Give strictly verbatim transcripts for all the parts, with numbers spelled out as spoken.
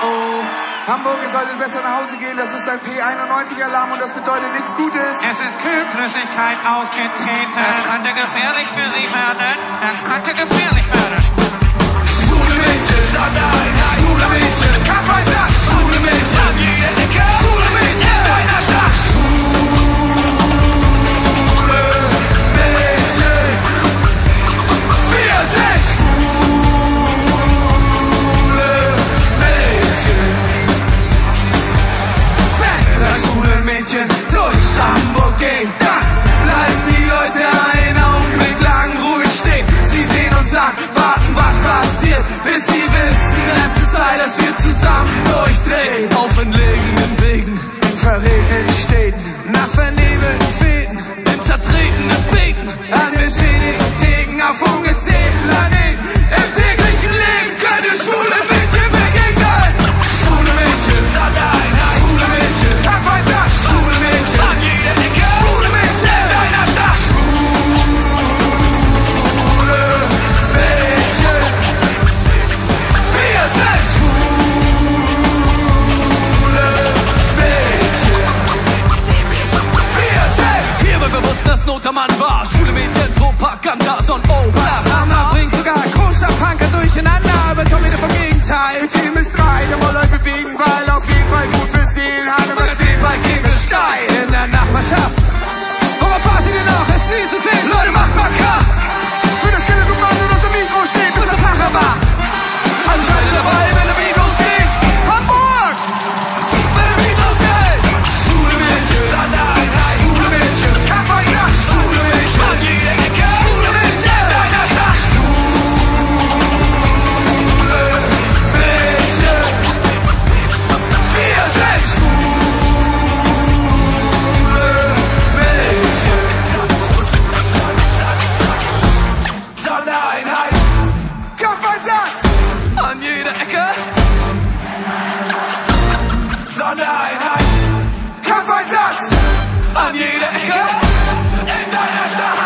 oh. Hamburg, ihr solltet besser nach Hause gehen, das ist ein P einundneunzig-Alarm und das bedeutet nichts Gutes. Es ist Kühlflüssigkeit ausgetreten. Es könnte gefährlich für Sie werden. Es könnte gefährlich werden. Schwule Mädchen, Sondereinheit, schwule Mädchen, Kampfeinsatz, schwule Mädchen, an jeder Ecke, schwule Mädchen, in deiner Stadt. Schwule Mädchen, wir sind schwule Mädchen. Wenn das schwule Mädchen durch Hamburg geht, dann bleiben die Leute einen Augenblick lang ruhig stehen. Sie sehen uns an, warten, was passiert, bis sie wissen, es ist Zeit, dass wir zusammen durchdrehen. Auf entlegenen Wegen, in verregneten Städten, nach vernebelten Fäden, in zertretenen Beten, an beschädigten Theken, auf ungezählten Planeten. Im täglichen Leben könnte schwule Mädchen begegnen. Schwule Mädchen, Sondereinheit, schwule Mädchen, Kampfeinsatz, schwule Mädchen, an jeder Ecke, schwule Mädchen, in deiner Stadt. Schwule Mädchen, wir sind schwule Mädchen. Wir sind. Hier wird bewusst, dass Not am Mann war. Schwule Mädchen, Propaganda, und oh, bla, Hammer bringt sogar Großstadtpunker durcheinander. Aber Tommy vom Gegenteil. Team ist drei, der wollt euch bewegen, weil auf jeden Fall gut für Seelen. Hanne Magazin bei Kegelstein in der Nachbarschaft. Worauf wartet ihr noch? Ist nie zu sehen. Leute, macht mal Kraft. Für das Telekommando, das im Mikro steht, Bis der Tag erwacht. Also seid ihr dabei, wenn der Beat losgeht. Hamburg! Wenn der Beat losgeht. Schwule Mädchen, Sondereinheit, schwule Mädchen, Kampfeinsatz, schwule Mädchen, an jeder Ecke, schwule Mädchen, in deiner Stadt. Schwule Mädchen, wir sind schwule Mädchen. Sondereinheit, Kampfeinsatz! an jeder Ecke. Sondereinheit, Kampfeinsatz! an jeder Ecke. In deiner Stadt.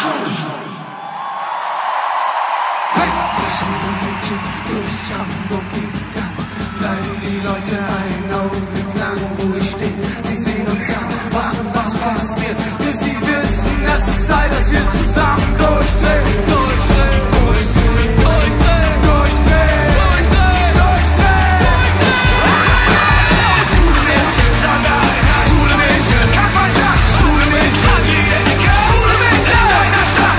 Wenn das schwule Mädchen durch Hamburg geht, dann bleiben die Leute einen Augenblick lang ruhig stehen. Sie sehen uns an, warten, was passiert, bis sie wissen, es ist Zeit, dass wir zusammen durchdrehen, durchdrehen, durchdrehen, durchdrehen, durchdrehen, durchdrehen, durchdrehen. Schwule Mädchen, Sondereinheit, schwule Mädchen, Kampfeinsatz, schwule Mädchen, an jeder Ecke, schwule Mädchen, in deiner Stadt.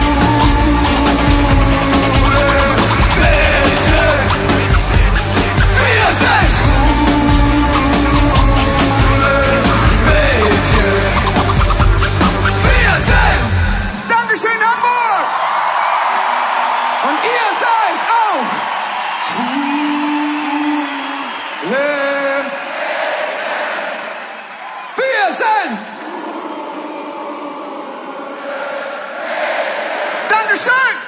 Schwule Mädchen, wir sind schwule Mädchen, wir sind. Dankeschön, Hamburg! Und ihr seid auch Schwule. Wir sind. Dankeschön!